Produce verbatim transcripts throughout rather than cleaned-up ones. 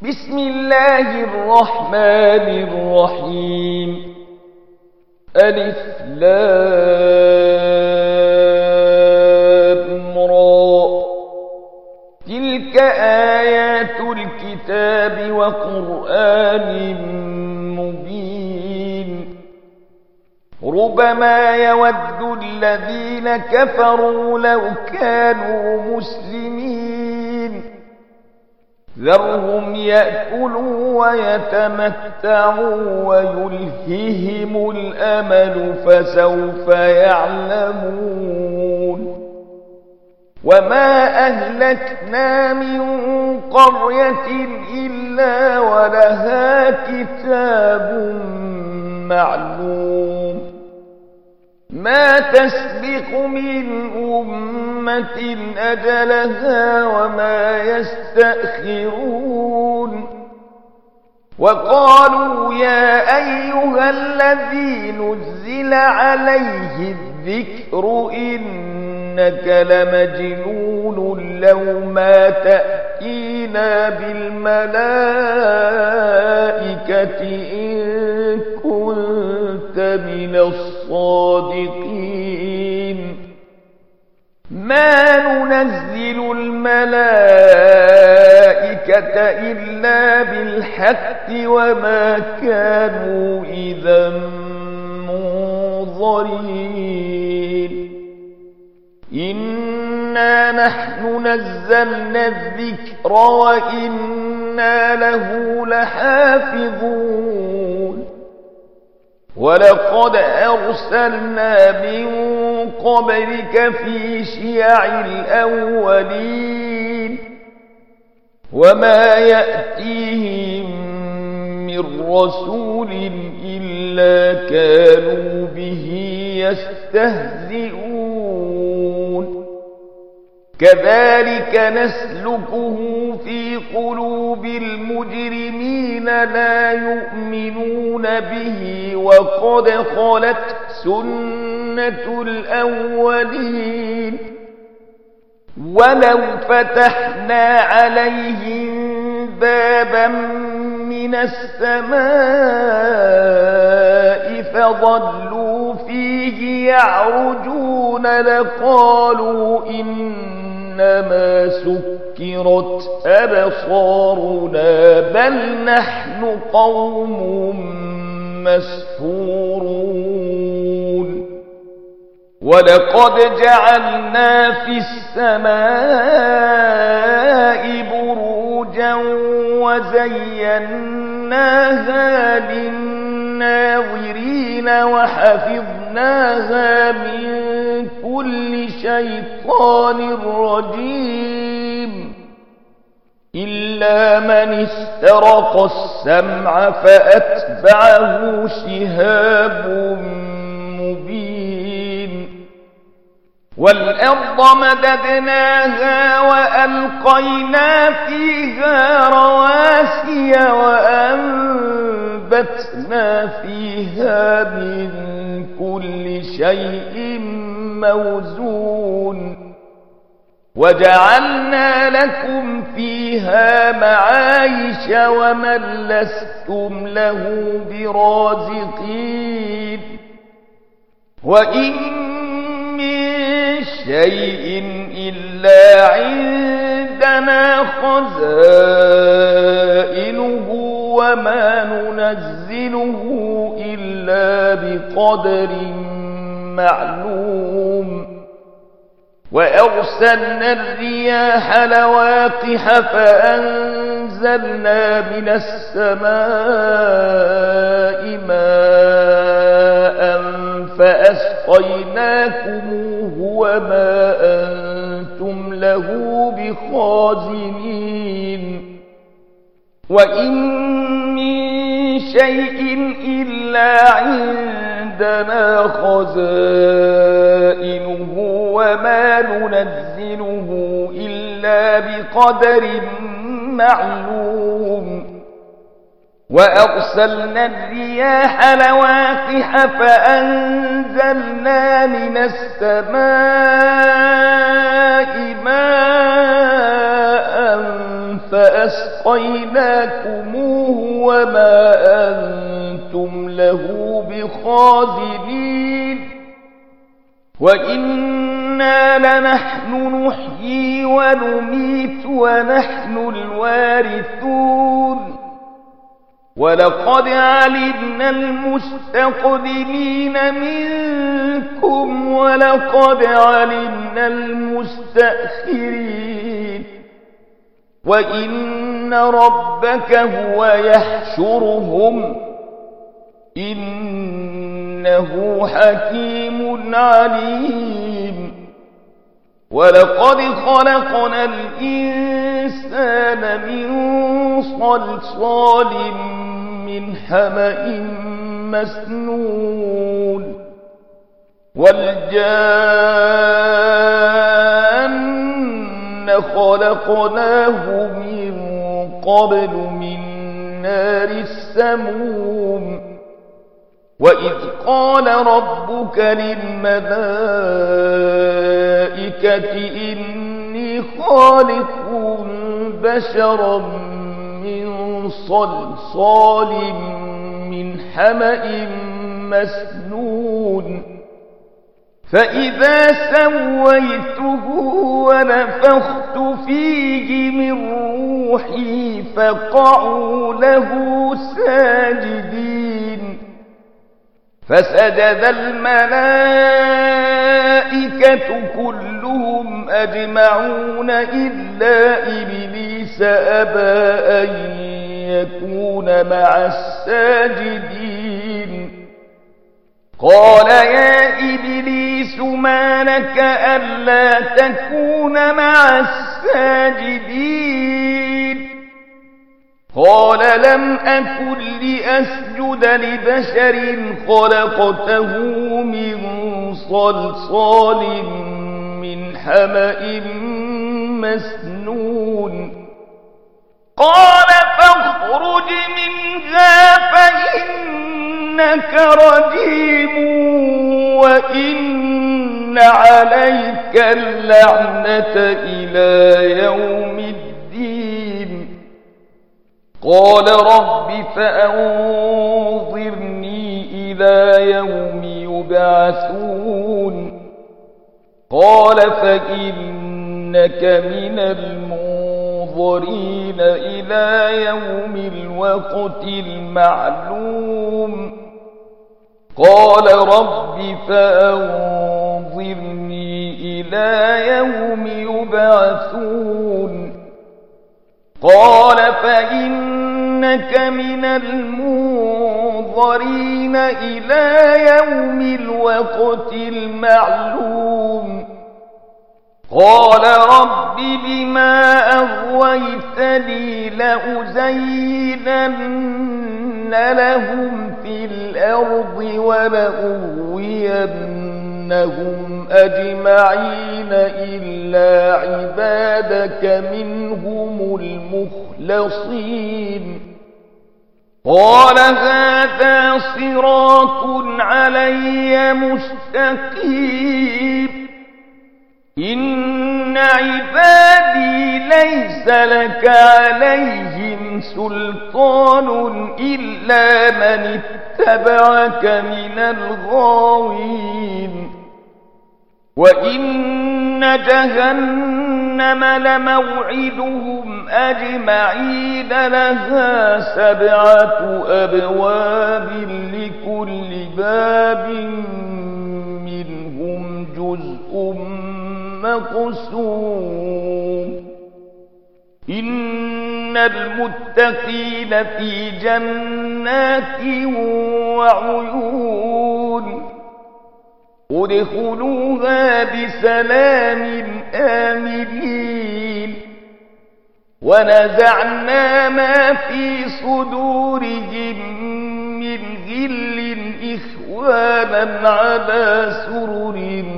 بسم الله الرحمن الرحيم. ألف لام را. تلك آيات الكتاب وقرآن مبين. ربما يود الذين كفروا لو كانوا مسلمين. ذرهم يأكلوا ويتمتعوا ويلههم الأمل فسوف يعلمون. وما أهلكنا من قرية إلا ولها كتاب معلوم. ما تسبق من أمة أجلها وما يستأخرون. وقالوا يا أيها الذي نزل عليه الذكر إنك لمجنون لو ما تأتينا بالملائكة إن كنت من الصادقين. ما ننزل الملائكة إلا بالحق وما كانوا إذا منظرين. إنا نحن نزلنا الذكر وإنا له لحافظون. ولقد أرسلنا من قبلك في شيع الأولين وما يأتيهم من رسول إلا كانوا به يستهزئون. كذلك نسلكه في قلوب المجرمين لا يؤمنون به وقد خلت سنة الأولين. ولو فتحنا عليهم بابا من السماء فظلوا فيه يعرجون لقالوا إنما سكرت أبصارنا بل نحن قوم مسحورون. ولقد جعلنا في السماء بروجا وزيناها للناظرين وحفظناها من كل شيطان رجيم إلا من استرق السمع فأتبعه شهاب مبين. والأرض مددناها وألقينا فيها رواسي وأنبتنا فيها من كل شيء موزون. وجعلنا لكم فيها معايش ومن لستم له برازقين. وإن من شيء إلا عندنا خزائنه وما ننزله إلا بقدر معلوم. وأرسلنا الرياح لواقح فأنزلنا من السماء ماء فأسقيناكموه وما أنتم له بخازنين. وإن من شيء إلا عندنا خزائنه وما ننزله إلا بقدر معلوم. وأرسلنا الرياح لواقح فأنزلنا من السماء ماء فأسقيناكموه وما أنتم له بخازنين وإنا لنحن نحيي ونميت ونحن الوارثون ولقد علمنا المستقدمين منكم ولقد علمنا المستأخرين وإن ربك هو يحشرهم إنه حكيم عليم ولقد خلقنا الإنسان من صلصال من حمأ مسنون والجان خلقناه من قبل من نار السموم وإذ قال ربك للملائكة إني خالق بشرا من صلصال من حمأ مسنون فإذا سويته ونفخت فيه من روحي فقعوا له ساجدين فسجد الملائكة كلهم أجمعون إلا إبليس أبى أن يكون مع الساجدين قال يا إبليس ما لك ألا تكون مع الساجدين قال لم أكن لأسجد لبشر خلقته من صلصال من حمأ مسنون قال فاخرج منها فإنك رجيم وإن عليك اللعنة إلى يوم الدين قال رب فأنظرني إلى يوم يبعثون قال فإنك من المنظرين إلى يوم الوقت المعلوم قال رب فأنظرني إلى يوم يبعثون قال فإنك من المنظرين إلى يوم الوقت المعلوم قال رب بما أغويتني لأزينن لهم في الأرض ولأغوينهم أجمعين إلا عبادك منهم المخلصين قال هذا صراط علي مستقيم إن عبادي ليس لك عليهم سلطان إلا من اتبعك من الغاوين وإن جهنم لموعدهم أجمعين لها سبعة أبواب لكل باب منهم جزء مقسوم إن المتقين في جنات وعيون ادخلوها بسلام آمنين ونزعنا ما في صدورهم من غل إخوانا على سرر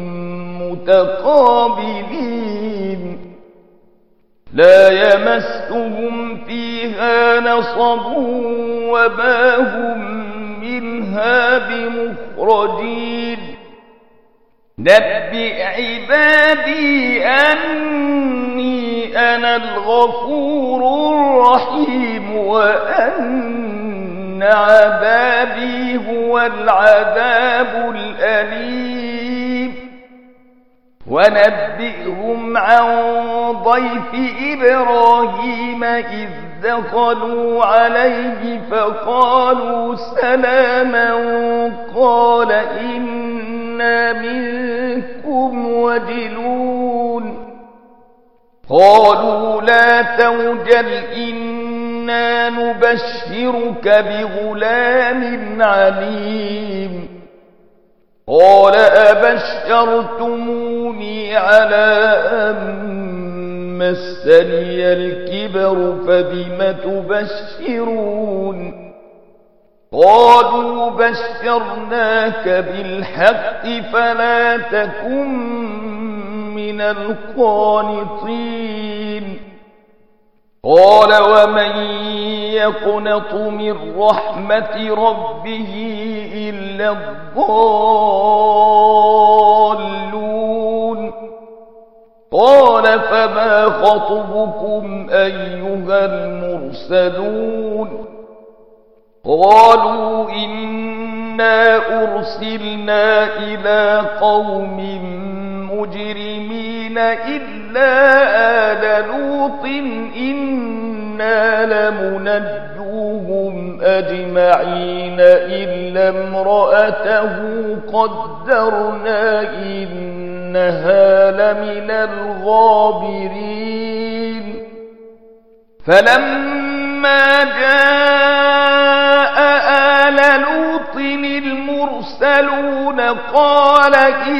متقابلين لا يمسهم فيها نصب وما هم منها بمخرجين نبئ عبادي أني أنا الغفور الرحيم وأن عذابي هو العذاب الأليم ونبئهم عن ضيف إبراهيم إذ دخلوا عليه فقالوا سلاما قال إنا منكم وجلون قالوا لا توجل إنا نبشرك بغلام عليم قال أبشرتموني على أن مسني الكبر فبم تبشرون قالوا بشرناك بالحق فلا تكن من القانطين قال ومن يقنط من رحمة ربه إلا الضالون قال فما خطبكم أيها المرسلون قالوا إنا أرسلنا إلى قوم مجرمين إلا آل لوط إنا لمنجوهم أجمعين إلا امرأته قدرنا إنها لمن الغابرين فلما جاء آل لوط المرسلون قال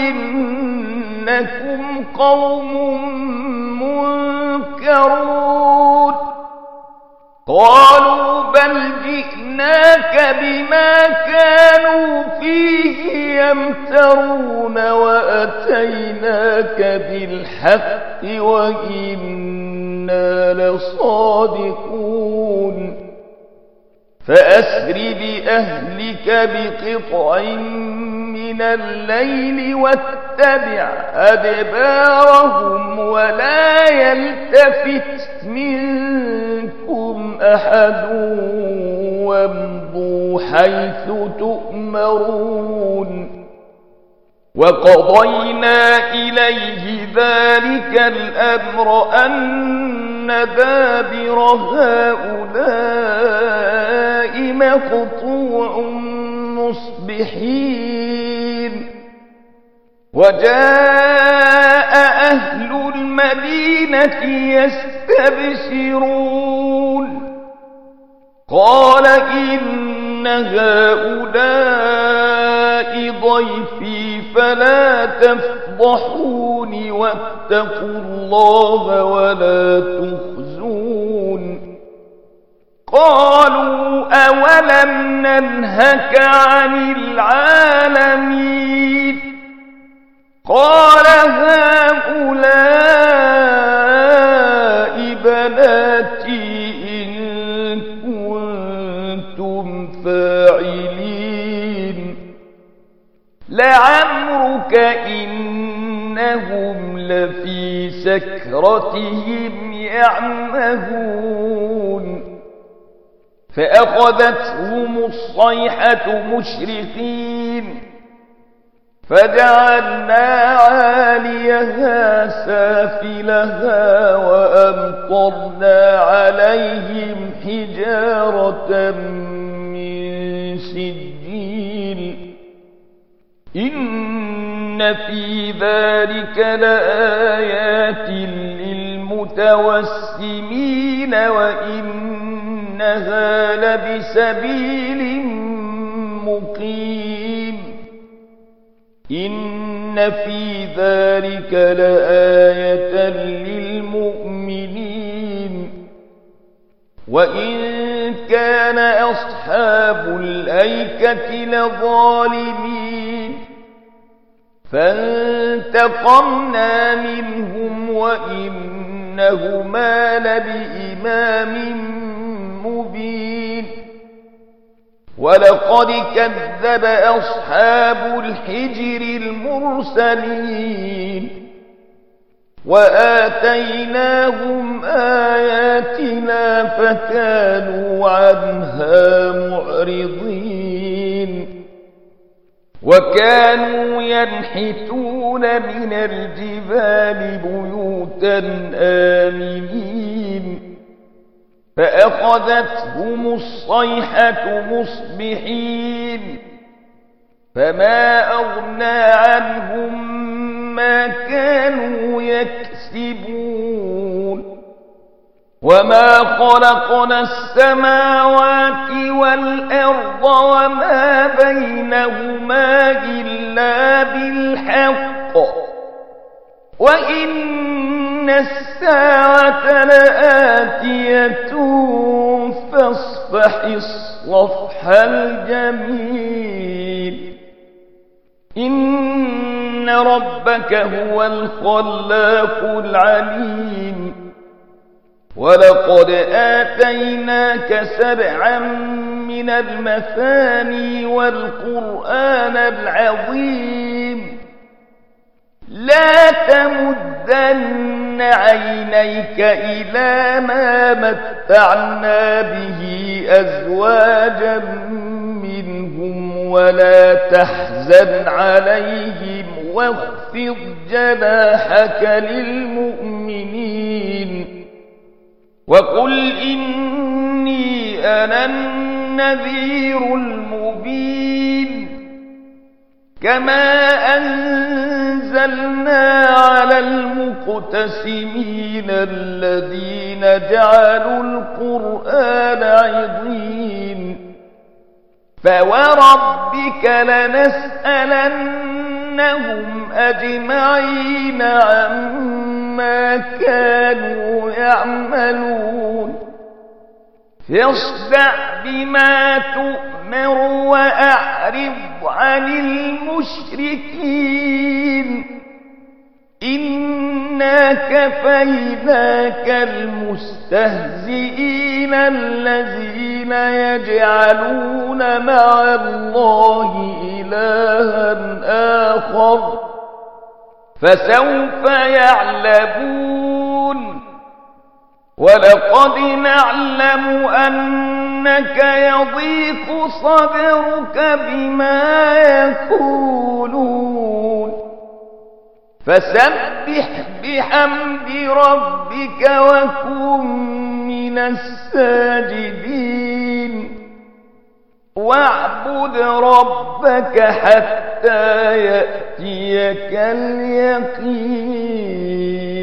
إنكم قوم منكرون قالوا بل جئناك بما كانوا فيه يمترون وأتيناك بالحق وإنا لصادقون فأسر بأهلك بقطع من الليل واتبع أدبارهم ولا يلتفت منكم أحد وامضوا حيث تؤمرون وقضينا إليه ذلك الأمر أن دابر هؤلاء مقطوع مصبحين وجاء أهل المدينة يستبشرون قال إن هؤلاء ضيفي فلا تفضحوني واتقوا الله ولا تخزون قالوا أولم ننهك عن العالمين قال هؤلاء بناتي إن كنتم فاعلين لعمرك إنهم لفي سكرتهم يعمهون فأخذتهم الصيحة مشرقين فجعلنا عاليها سافلها وأمطرنا عليهم حجارة من سجيل إن في ذلك لآيات للمتوسمين وإنها لبسبيل مقيم إن في ذلك لآية للمؤمنين وإن كان أصحاب الأيكة لظالمين فانتقمنا منهم وإنهما لبإمام مبين ولقد كذب أصحاب الحجر المرسلين وآتيناهم آياتنا فكانوا عنها معرضين وكانوا ينحتون من الجبال بيوتا آمنين فأخذتهم الصيحة مصبحين فما أغنى عنهم ما كانوا يكسبون وما خلقنا السماوات والأرض وما بينهما إلا بالحق وإن الساعة لآتية فاصفح الصفح الجميل إن ربك هو الخلاق العليم ولقد آتيناك سبعا من المثاني والقرآن العظيم لا تمدن عينيك إلى ما متعنا به أزواجا منهم ولا تحزن عليهم واخفض جناحك للمؤمنين وقل إني أنا النذير المبين كما أنزلنا على المقتسمين الذين جعلوا القرآن عضين فوربك لنسألنهم أجمعين عما كانوا يعملون فاصدع بما تؤمر وأعرض عن المشركين إنا كفيناك المستهزئين الذين يجعلون مع الله إلها آخر فسوف يعلمون ولقد نعلم أنك يضيق صدرك بما يقولون فسبح بحمد ربك وكن من الساجدين واعبد ربك حتى يأتيك اليقين.